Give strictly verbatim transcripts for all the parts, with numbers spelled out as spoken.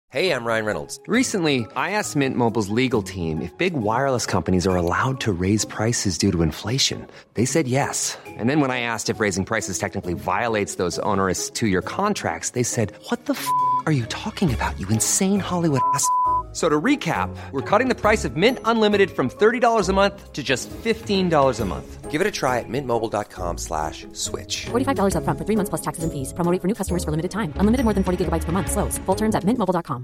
Hey, I'm Ryan Reynolds. Recently, I asked Mint Mobile's legal team if big wireless companies are allowed to raise prices due to inflation. They said yes. And then when I asked if raising prices technically violates those onerous two-year contracts, they said, what the f*** are you talking about, you insane Hollywood ass f- So to recap, we're cutting the price of Mint Unlimited from thirty dollars a month to just fifteen dollars a month. Give it a try at mintmobile.com slash switch. forty-five dollars up front for three months plus taxes and fees. Promo rate for new customers for limited time. Unlimited more than forty gigabytes per month. Slows full terms at mint mobile dot com.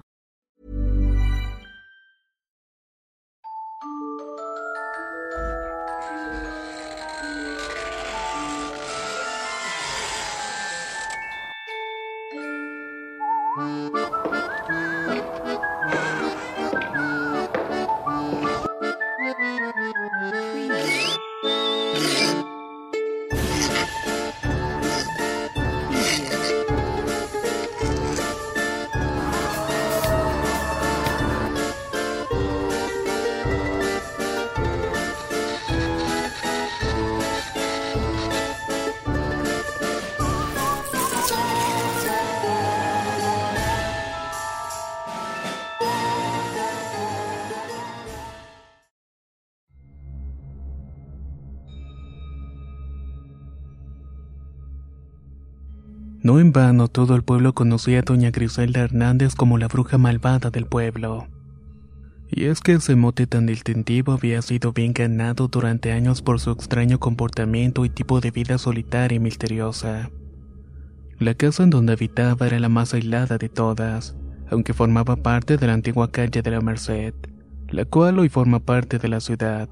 No en vano todo el pueblo conocía a doña Griselda Hernández como la bruja malvada del pueblo. Y es que ese mote tan distintivo había sido bien ganado durante años por su extraño comportamiento y tipo de vida solitaria y misteriosa. La casa en donde habitaba era la más aislada de todas, aunque formaba parte de la antigua calle de la Merced, la cual hoy forma parte de la ciudad.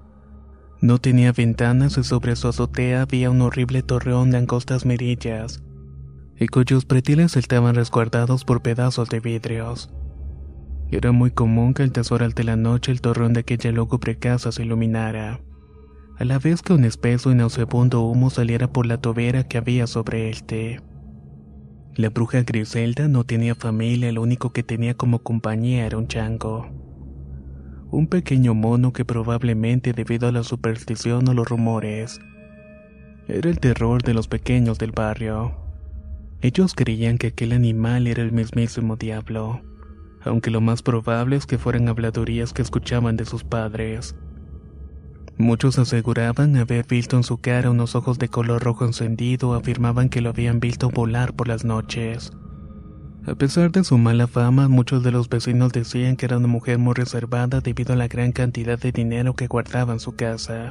No tenía ventanas y sobre su azotea había un horrible torreón de angostas mirillas, y cuyos pretiles estaban resguardados por pedazos de vidrios. Era muy común que al horas de la noche el torreón de aquella lúgubre casa se iluminara, a la vez que un espeso y nauseabundo humo saliera por la tobera que había sobre éste. La bruja Griselda no tenía familia, lo único que tenía como compañía era un chango. Un pequeño mono que probablemente, debido a la superstición o los rumores, era el terror de los pequeños del barrio. Ellos creían que aquel animal era el mismísimo diablo, aunque lo más probable es que fueran habladurías que escuchaban de sus padres. Muchos aseguraban haber visto en su cara unos ojos de color rojo encendido o afirmaban que lo habían visto volar por las noches. A pesar de su mala fama, muchos de los vecinos decían que era una mujer muy reservada debido a la gran cantidad de dinero que guardaba en su casa,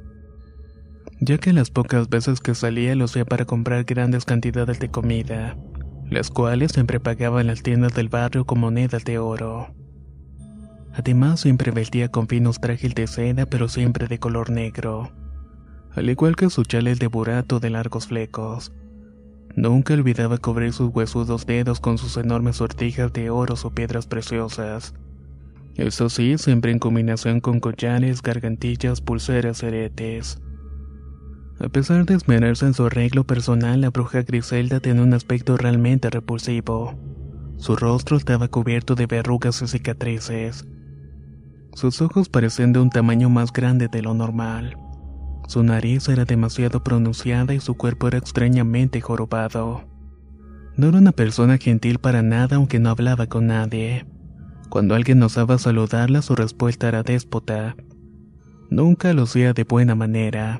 ya que las pocas veces que salía lo hacía para comprar grandes cantidades de comida, las cuales siempre pagaba en las tiendas del barrio con monedas de oro. Además, siempre vestía con finos trajes de seda, pero siempre de color negro, al igual que sus chales de burato de largos flecos. Nunca olvidaba cubrir sus huesudos dedos con sus enormes sortijas de oro o piedras preciosas. Eso sí, siempre en combinación con collares, gargantillas, pulseras y aretes. A pesar de esmerarse en su arreglo personal, la bruja Griselda tenía un aspecto realmente repulsivo. Su rostro estaba cubierto de verrugas y cicatrices. Sus ojos parecían de un tamaño más grande de lo normal. Su nariz era demasiado pronunciada y su cuerpo era extrañamente jorobado. No era una persona gentil para nada, aunque no hablaba con nadie. Cuando alguien osaba saludarla, su respuesta era déspota. Nunca lo hacía de buena manera.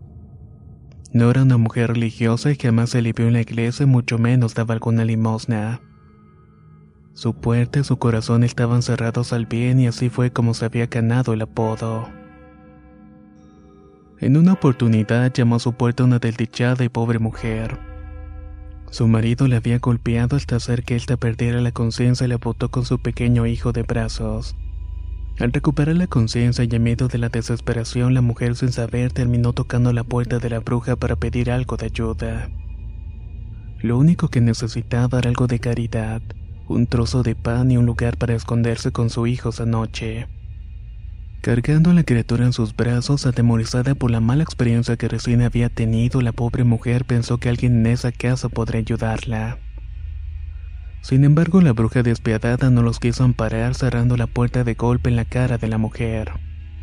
No era una mujer religiosa y jamás se le vio en la iglesia, mucho menos daba alguna limosna. Su puerta y su corazón estaban cerrados al bien y así fue como se había ganado el apodo. En una oportunidad llamó a su puerta una desdichada y pobre mujer. Su marido le había golpeado hasta hacer que ésta perdiera la conciencia y la botó con su pequeño hijo de brazos. Al recuperar la conciencia y en medio de la desesperación, la mujer sin saber terminó tocando la puerta de la bruja para pedir algo de ayuda. Lo único que necesitaba era algo de caridad, un trozo de pan y un lugar para esconderse con su hijo esa noche. Cargando a la criatura en sus brazos, atemorizada por la mala experiencia que recién había tenido, la pobre mujer pensó que alguien en esa casa podría ayudarla. Sin embargo, la bruja despiadada no los quiso amparar, cerrando la puerta de golpe en la cara de la mujer.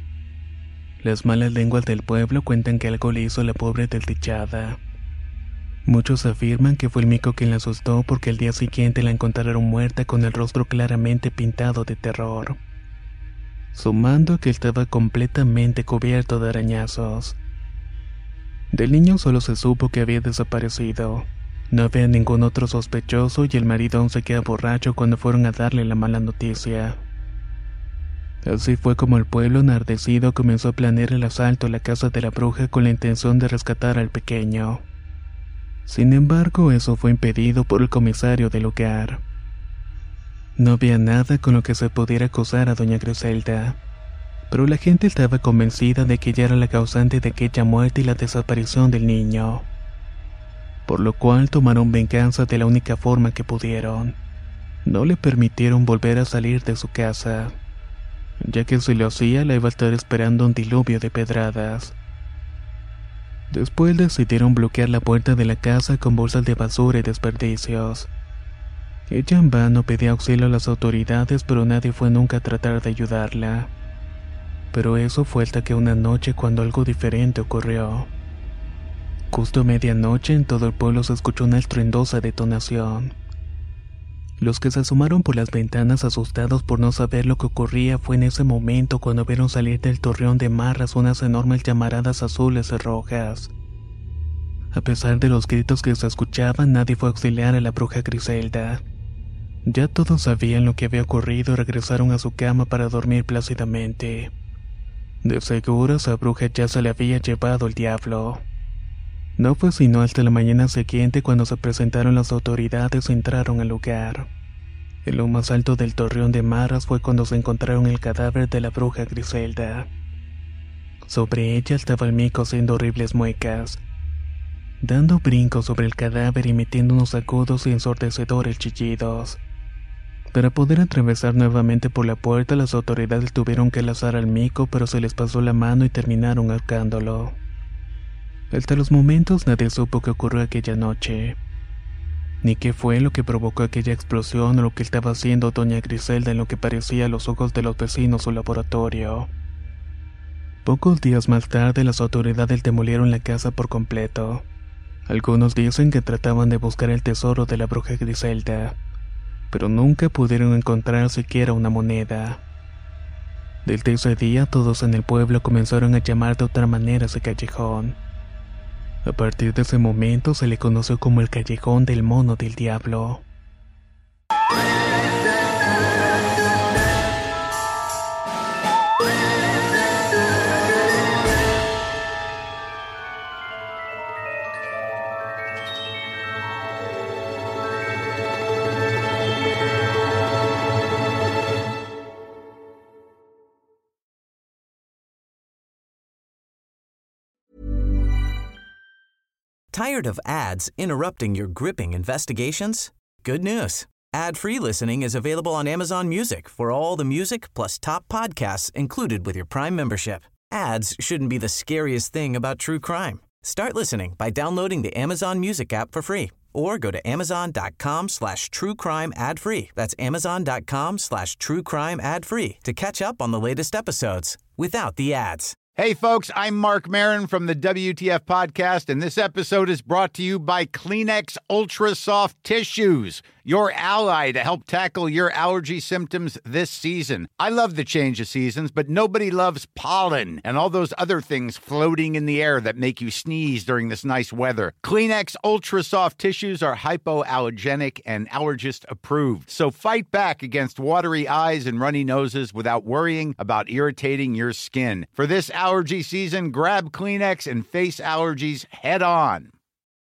Las malas lenguas del pueblo cuentan que algo le hizo a la pobre desdichada. Muchos afirman que fue el mico quien la asustó porque al día siguiente la encontraron muerta con el rostro claramente pintado de terror, sumando que estaba completamente cubierto de arañazos. Del niño solo se supo que había desaparecido. No había ningún otro sospechoso y el marido aún se queda borracho cuando fueron a darle la mala noticia. Así fue como el pueblo enardecido comenzó a planear el asalto a la casa de la bruja con la intención de rescatar al pequeño. Sin embargo, eso fue impedido por el comisario del lugar. No había nada con lo que se pudiera acusar a doña Griselda, pero la gente estaba convencida de que ella era la causante de aquella muerte y la desaparición del niño, por lo cual tomaron venganza de la única forma que pudieron. No le permitieron volver a salir de su casa, ya que si lo hacía la iba a estar esperando un diluvio de pedradas. Después decidieron bloquear la puerta de la casa con bolsas de basura y desperdicios. Ella en vano pedía auxilio a las autoridades, pero nadie fue nunca a tratar de ayudarla. Pero eso fue hasta que una noche cuando algo diferente ocurrió. Justo a medianoche en todo el pueblo se escuchó una estruendosa detonación. Los que se asomaron por las ventanas asustados por no saber lo que ocurría fue en ese momento cuando vieron salir del torreón de marras unas enormes llamaradas azules y rojas. A pesar de los gritos que se escuchaban, nadie fue a auxiliar a la bruja Griselda. Ya todos sabían lo que había ocurrido y regresaron a su cama para dormir plácidamente. De seguro esa bruja ya se le había llevado el diablo. No fue sino hasta la mañana siguiente cuando se presentaron las autoridades y entraron al lugar. En lo más alto del torreón de marras fue cuando se encontraron el cadáver de la bruja Griselda. Sobre ella estaba el mico haciendo horribles muecas, dando brincos sobre el cadáver y emitiendo unos agudos y ensordecedores chillidos. Para poder atravesar nuevamente por la puerta, las autoridades tuvieron que lazar al mico, pero se les pasó la mano y terminaron ahorcándolo. Hasta los momentos nadie supo qué ocurrió aquella noche, ni qué fue lo que provocó aquella explosión o lo que estaba haciendo doña Griselda en lo que parecía a los ojos de los vecinos su laboratorio. Pocos días más tarde las autoridades demolieron la casa por completo. Algunos dicen que trataban de buscar el tesoro de la bruja Griselda, pero nunca pudieron encontrar siquiera una moneda. Desde ese día todos en el pueblo comenzaron a llamar de otra manera ese callejón. A partir de ese momento se le conoció como el Callejón del Mono del Diablo. Tired of ads interrupting your gripping investigations? Good news. Ad-free listening is available on Amazon Music for all the music plus top podcasts included with your Prime membership. Ads shouldn't be the scariest thing about true crime. Start listening by downloading the Amazon Music app for free or go to amazon.com slash true crime ad free. That's amazon.com slash true crime ad free to catch up on the latest episodes without the ads. Hey, folks, I'm Mark Maron from the W T F Podcast, and this episode is brought to you by Kleenex Ultra Soft Tissues, your ally to help tackle your allergy symptoms this season. I love the change of seasons, but nobody loves pollen and all those other things floating in the air that make you sneeze during this nice weather. Kleenex Ultra Soft Tissues are hypoallergenic and allergist approved, so fight back against watery eyes and runny noses without worrying about irritating your skin. For this allergy season, grab Kleenex and face allergies head on.